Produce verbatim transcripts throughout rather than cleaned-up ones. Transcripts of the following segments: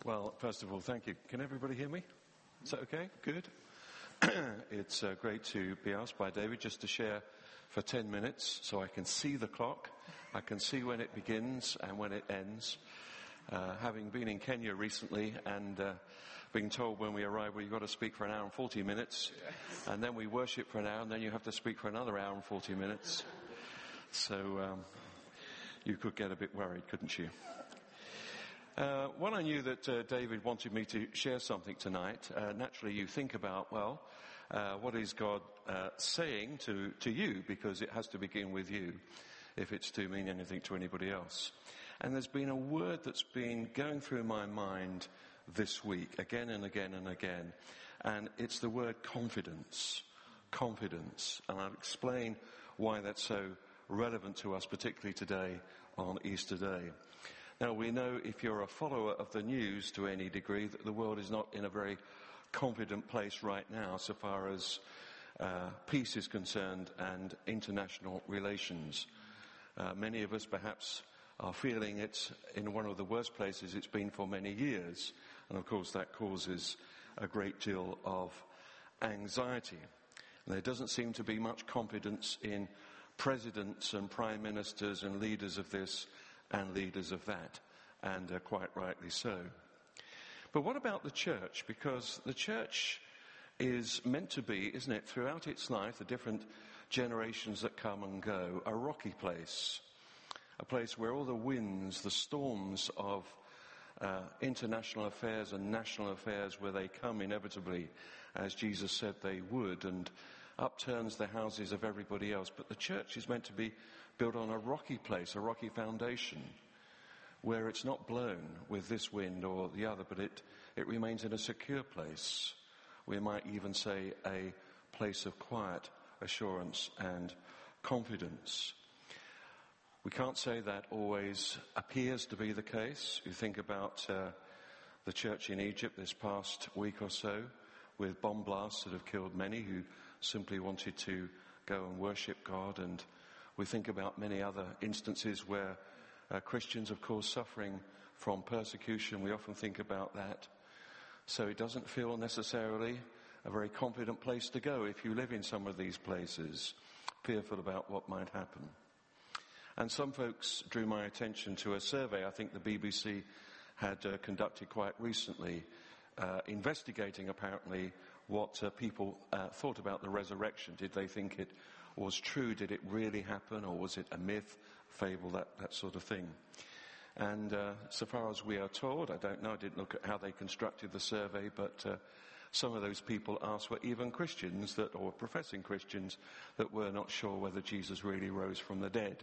Well, first of all, thank you. Can everybody hear me? Is that okay? Good. It's uh, great to be asked by David just to share for ten minutes so I can see the clock. I can see when it begins and when it ends. Uh, having been in Kenya recently and uh, being told when we arrive, well, you've got to speak for an hour and forty minutes, and then we worship for an hour, and then you have to speak for another hour and forty minutes. So um, you could get a bit worried, couldn't you? Uh, when I knew that uh, David wanted me to share something tonight, uh, naturally you think about, well, uh, what is God uh, saying to, to you? Because it has to begin with you if it's to mean anything to anybody else. And there's been a word that's been going through my mind this week, again and again and again. And it's the word confidence. Confidence. And I'll explain why that's so relevant to us, particularly today on Easter Day. Now, we know if you're a follower of the news to any degree that the world is not in a very confident place right now so far as uh, peace is concerned and international relations. Uh, many of us perhaps are feeling it's in one of the worst places it's been for many years. And of course that causes a great deal of anxiety. And there doesn't seem to be much confidence in presidents and prime ministers and leaders of this and leaders of that, and uh, quite rightly so. But what about the church? Because the church is meant to be, isn't it, throughout its life, the different generations that come and go, a rocky place, a place where all the winds, the storms of uh, international affairs and national affairs, where they come inevitably, as Jesus said they would, and upturns the houses of everybody else. But the church is meant to be built on a rocky place, a rocky foundation, where it's not blown with this wind or the other, but it, it remains in a secure place. We might even say a place of quiet assurance and confidence. We can't say that always appears to be the case. You think about uh, the church in Egypt this past week or so, with bomb blasts that have killed many who simply wanted to go and worship God. And we think about many other instances where uh, Christians, of course, suffering from persecution. We often think about that. So it doesn't feel necessarily a very confident place to go if you live in some of these places, fearful about what might happen. And some folks drew my attention to a survey I think the B B C had uh, conducted quite recently, uh, investigating apparently what uh, people uh, thought about the resurrection. Did they think it was true? Did it really happen? Or was it a myth, fable, that, that sort of thing? And uh, so far as we are told, I don't know, I didn't look at how they constructed the survey, but uh, some of those people asked were even Christians that, or professing Christians, that were not sure whether Jesus really rose from the dead.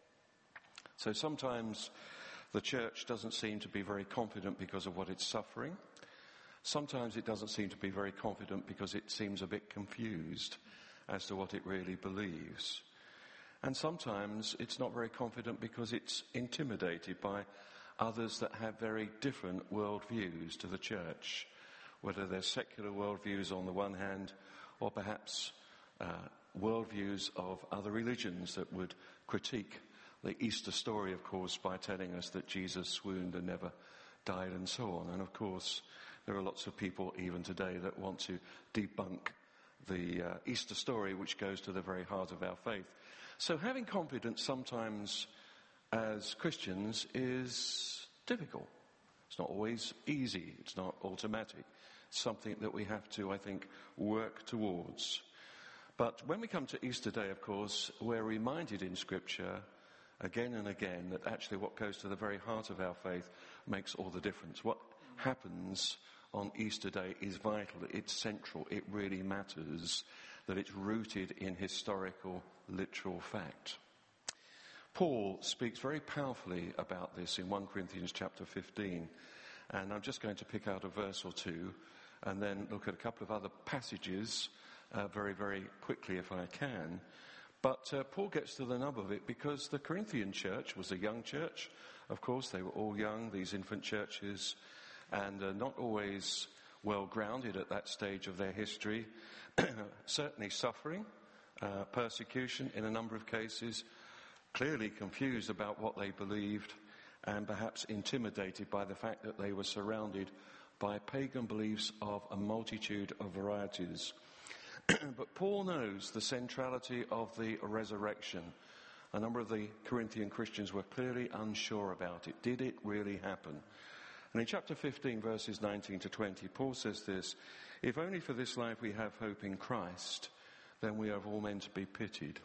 So sometimes the church doesn't seem to be very confident because of what it's suffering. Sometimes it doesn't seem to be very confident because it seems a bit confused as to what it really believes. And sometimes it's not very confident because it's intimidated by others that have very different worldviews to the church, whether they're secular worldviews on the one hand, or perhaps uh, worldviews of other religions that would critique the Easter story, of course, by telling us that Jesus swooned and never died and so on. And of course, there are lots of people even today that want to debunk the uh, Easter story, which goes to the very heart of our faith. So having confidence sometimes as Christians is difficult. It's not always easy. It's not automatic. It's something that we have to, I think, work towards. But when we come to Easter Day, of course, we're reminded in Scripture again and again that actually what goes to the very heart of our faith makes all the difference. What happens on Easter Day is vital, it's central, it really matters, that it's rooted in historical, literal fact. Paul speaks very powerfully about this in First Corinthians chapter fifteen, and I'm just going to pick out a verse or two and then look at a couple of other passages uh, very, very quickly if I can. But uh, Paul gets to the nub of it because the Corinthian church was a young church. Of course, they were all young, these infant churches, and uh, not always well grounded at that stage of their history. Certainly suffering, uh, persecution in a number of cases, clearly confused about what they believed, and perhaps intimidated by the fact that they were surrounded by pagan beliefs of a multitude of varieties. But Paul knows the centrality of the resurrection. A number of the Corinthian Christians were clearly unsure about it. Did it really happen? And in chapter fifteen, verses nineteen to twenty, Paul says this: "If only for this life we have hope in Christ, then we are all men to be pitied.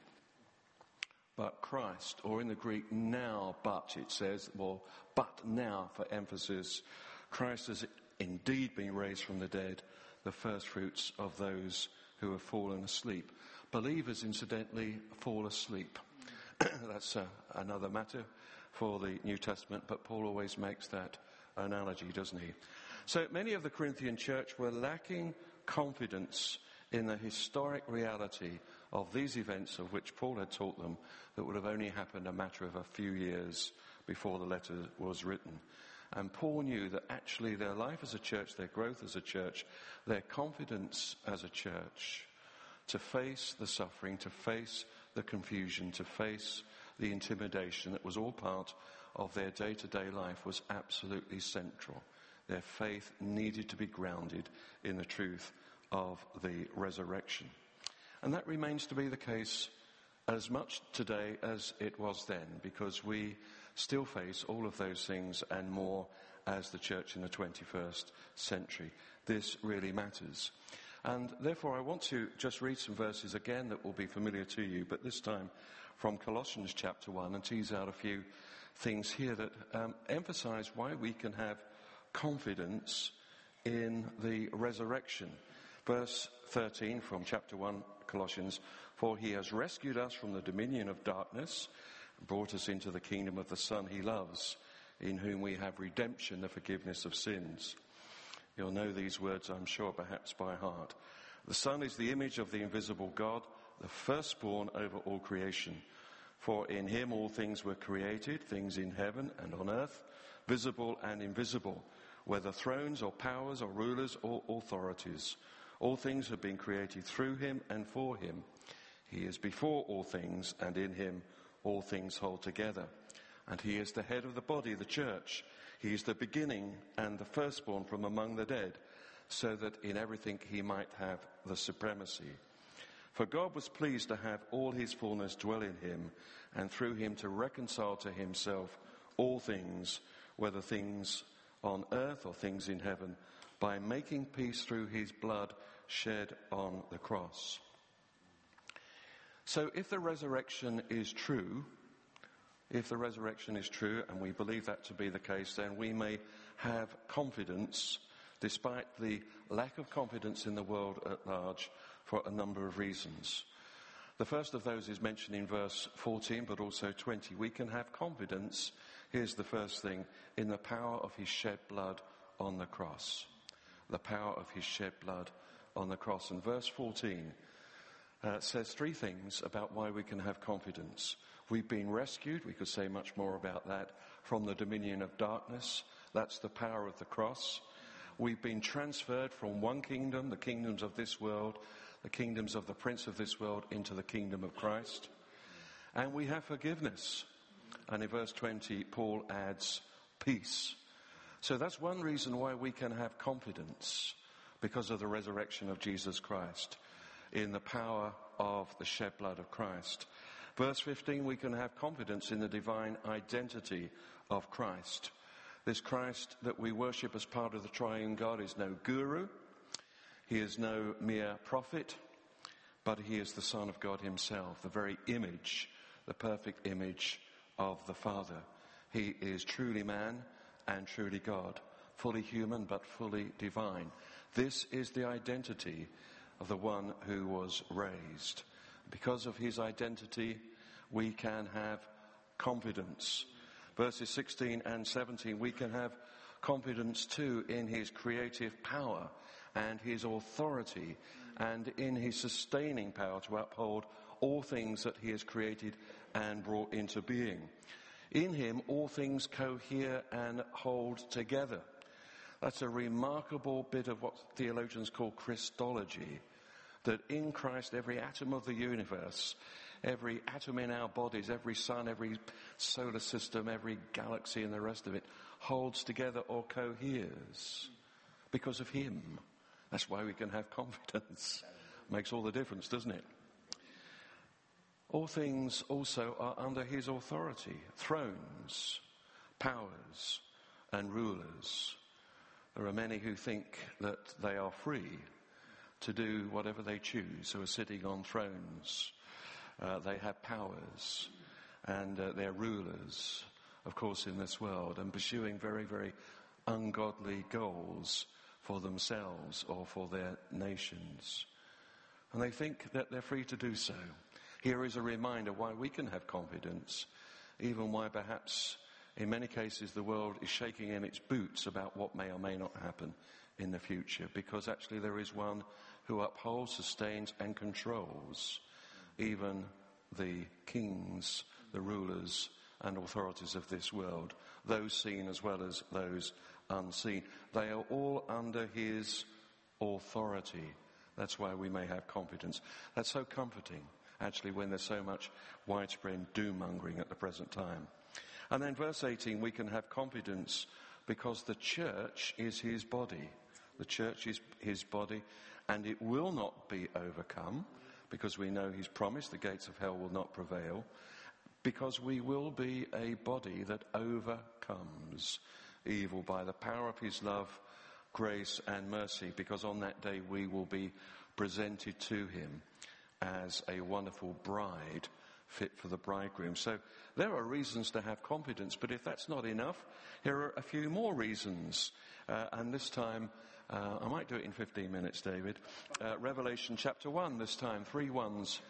But Christ," or in the Greek, now, but, it says, well, but now for emphasis, "Christ has indeed been raised from the dead, the first fruits of those who have fallen asleep." Believers, incidentally, fall asleep. That's uh, another matter for the New Testament, but Paul always makes that analogy, doesn't he? So many of the Corinthian church were lacking confidence in the historic reality of these events of which Paul had taught them that would have only happened a matter of a few years before the letter was written. And Paul knew that actually their life as a church, their growth as a church, their confidence as a church to face the suffering, to face the confusion, to face the intimidation that was all part of their day-to-day life was absolutely central. Their faith needed to be grounded in the truth of the resurrection. And that remains to be the case as much today as it was then, because we still face all of those things and more as the church in the twenty-first century. This really matters. And therefore I want to just read some verses again that will be familiar to you, but this time from Colossians chapter one, and tease out a few things here that um, emphasize why we can have confidence in the resurrection. Verse thirteen from chapter one, Colossians: "For he has rescued us from the dominion of darkness and brought us into the kingdom of the Son he loves, in whom we have redemption, the forgiveness of sins." You'll know these words, I'm sure, perhaps by heart. "The Son is the image of the invisible God, the firstborn over all creation. For in him all things were created, things in heaven and on earth, visible and invisible, whether thrones or powers or rulers or authorities. All things have been created through him and for him. He is before all things, and in him all things hold together. And he is the head of the body, the church. He is the beginning and the firstborn from among the dead, so that in everything he might have the supremacy. For God was pleased to have all his fullness dwell in him, and through him to reconcile to himself all things, whether things on earth or things in heaven, by making peace through his blood shed on the cross." So if the resurrection is true, if the resurrection is true, and we believe that to be the case, then we may have confidence, despite the lack of confidence in the world at large, for a number of reasons. The first of those is mentioned in verse fourteen, but also twenty. We can have confidence, here's the first thing, in the power of his shed blood on the cross. The power of his shed blood on the cross. And verse fourteen uh, says three things about why we can have confidence. We've been rescued, we could say much more about that, from the dominion of darkness. That's the power of the cross. We've been transferred from one kingdom, the kingdoms of this world, the kingdoms of the prince of this world, into the kingdom of Christ. And we have forgiveness. And in verse twenty, Paul adds peace. So that's one reason why we can have confidence, because of the resurrection of Jesus Christ, in the power of the shed blood of Christ. Verse fifteen, we can have confidence in the divine identity of Christ. This Christ that we worship as part of the triune God is no guru. He is no mere prophet, but he is the Son of God himself, the very image, the perfect image of the Father. He is truly man and truly God, fully human but fully divine. This is the identity of the one who was raised. Because of his identity, we can have confidence. Verses sixteen and seventeen, we can have confidence too in his creative power and his authority and in his sustaining power to uphold all things that he has created and brought into being. In him, all things cohere and hold together. That's a remarkable bit of what theologians call Christology, that in Christ every atom of the universe every atom in our bodies, every sun, every solar system, every galaxy and the rest of it holds together or coheres because of him. That's why we can have confidence. Makes all the difference, doesn't it? All things also are under his authority. Thrones, powers, and rulers. There are many who think that they are free to do whatever they choose, who are sitting on thrones. Uh, they have powers, and uh, they're rulers, of course, in this world, and pursuing very, very ungodly goals for themselves or for their nations. And they think that they're free to do so. Here is a reminder why we can have confidence, even why perhaps in many cases the world is shaking in its boots about what may or may not happen in the future, because actually there is one who upholds, sustains and controls even the kings, the rulers and authorities of this world, those seen as well as those unseen. They are all under his authority. That's why we may have confidence. That's so comforting, actually, when there's so much widespread doom-mongering at the present time. And then verse eighteen, we can have confidence because the church is his body. The church is his body, and it will not be overcome, because we know he's promised the gates of hell will not prevail, because we will be a body that overcomes evil by the power of his love, grace and mercy, because on that day we will be presented to him as a wonderful bride fit for the bridegroom. So there are reasons to have confidence, but if that's not enough, here are a few more reasons. Uh, and this time, uh, I might do it in fifteen minutes, David. Uh, Revelation chapter one this time, three ones,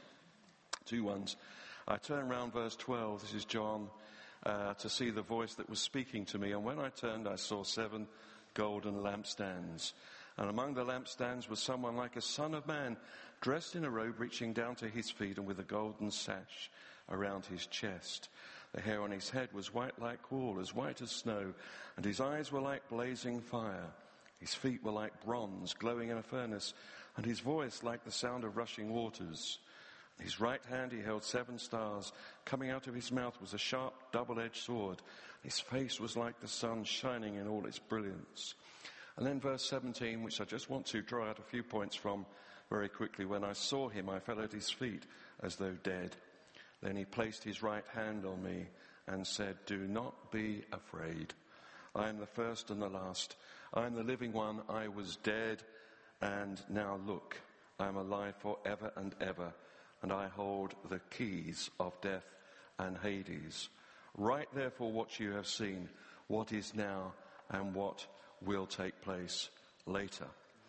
two ones. I turn round verse twelve, this is John, uh, to see the voice that was speaking to me. And when I turned, I saw seven golden lampstands. And among the lampstands was someone like a son of man, dressed in a robe reaching down to his feet and with a golden sash around his chest. The hair on his head was white like wool, as white as snow, and his eyes were like blazing fire. His feet were like bronze, glowing in a furnace, and his voice like the sound of rushing waters. In his right hand he held seven stars. Coming out of his mouth was a sharp, double-edged sword. His face was like the sun, shining in all its brilliance. And then verse seventeen, which I just want to draw out a few points from very quickly. When I saw him, I fell at his feet as though dead. Then he placed his right hand on me and said, "Do not be afraid. I am the first and the last. I am the living one. I was dead, and now look, I am alive forever and ever, and I hold the keys of death and Hades. Write therefore what you have seen, what is now, and what will take place later."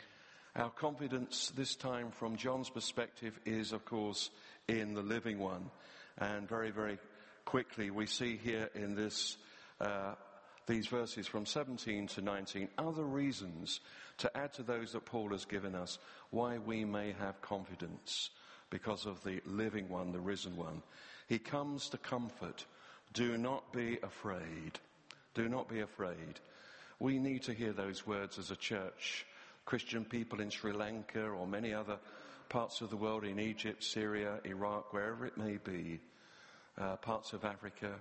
Our confidence this time from John's perspective is, of course, in the living one. And very, very quickly we see here in this uh, these verses from seventeen to nineteen other reasons to add to those that Paul has given us why we may have confidence because of the living one, the risen one. He comes to comfort. Do not be afraid. Do not be afraid. We need to hear those words as a church. Christian people in Sri Lanka or many other parts of the world, in Egypt, Syria, Iraq, wherever it may be, uh, parts of Africa,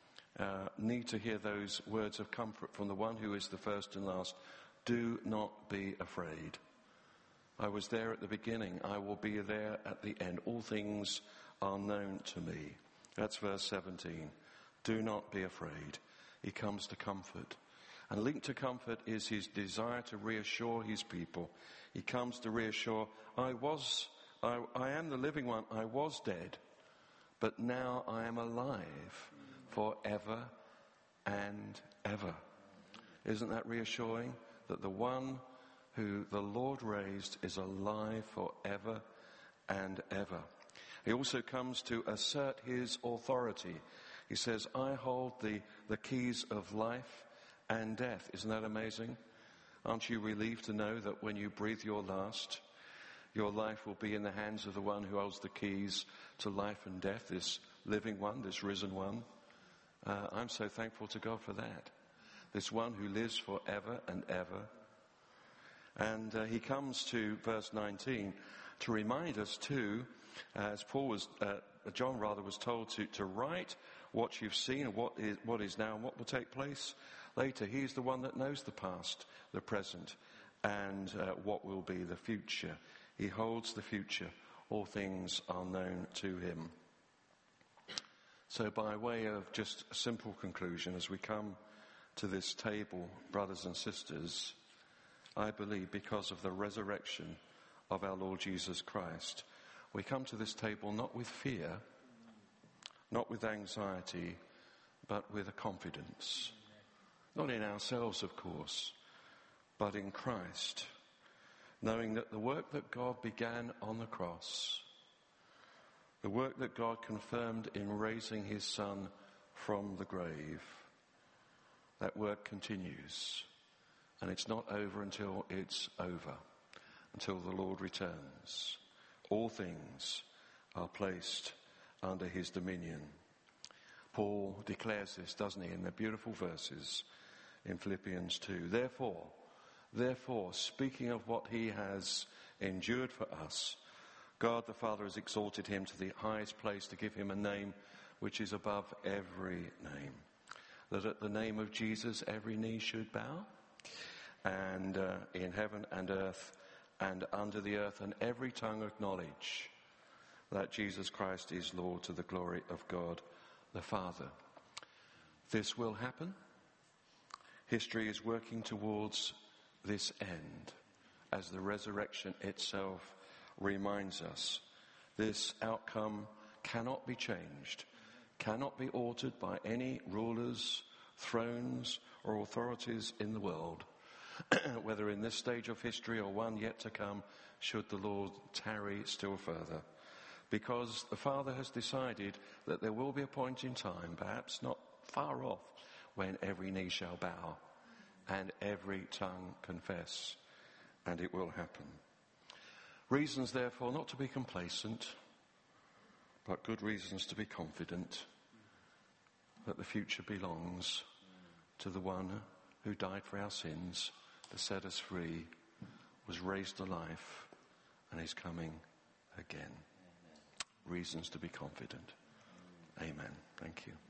uh, need to hear those words of comfort from the one who is the first and last. Do not be afraid. I was there at the beginning. I will be there at the end. All things are known to me. That's verse seventeen. Do not be afraid. He comes to comfort. And linked to comfort is his desire to reassure his people. He comes to reassure, I was, I, I am the living one. I was dead, but now I am alive forever and ever. Isn't that reassuring? That the one who the Lord raised is alive forever and ever. He also comes to assert his authority. He says, I hold the, the keys of life and death. Isn't that amazing? Aren't you relieved to know that when you breathe your last, your life will be in the hands of the one who holds the keys to life and death, this living one, this risen one? Uh, I'm so thankful to God for that. This one who lives forever and ever. And uh, he comes to verse nineteen to remind us too, uh, as Paul was uh, John rather was told to, to write what you've seen and what is, what is now and what will take place later. He's the one that knows the past, the present, and uh, what will be the future. He holds the future. All things are known to him. So by way of just a simple conclusion, as we come to this table, brothers and sisters, I believe because of the resurrection of our Lord Jesus Christ, we come to this table not with fear, not with anxiety, but with a confidence. Not in ourselves, of course, but in Christ, knowing that the work that God began on the cross, the work that God confirmed in raising his Son from the grave, that work continues. And it's not over until it's over, until the Lord returns. All things are placed under his dominion. Paul declares this, doesn't he, in the beautiful verses in Philippians two. Therefore, therefore, speaking of what he has endured for us, God the Father has exalted him to the highest place to give him a name which is above every name, that at the name of Jesus every knee should bow, and uh, in heaven and earth and under the earth, and every tongue acknowledge that Jesus Christ is Lord, to the glory of God the Father. This will happen. History is working towards this end, as the resurrection itself reminds us. This outcome cannot be changed, cannot be altered by any rulers, thrones, or authorities in the world, whether in this stage of history or one yet to come, should the Lord tarry still further. Because the Father has decided that there will be a point in time, perhaps not far off, when every knee shall bow and every tongue confess, and it will happen. Reasons, therefore, not to be complacent, but good reasons to be confident that the future belongs to the one who died for our sins, to set us free, was raised to life, and is coming again. Reasons to be confident. Amen. Thank you.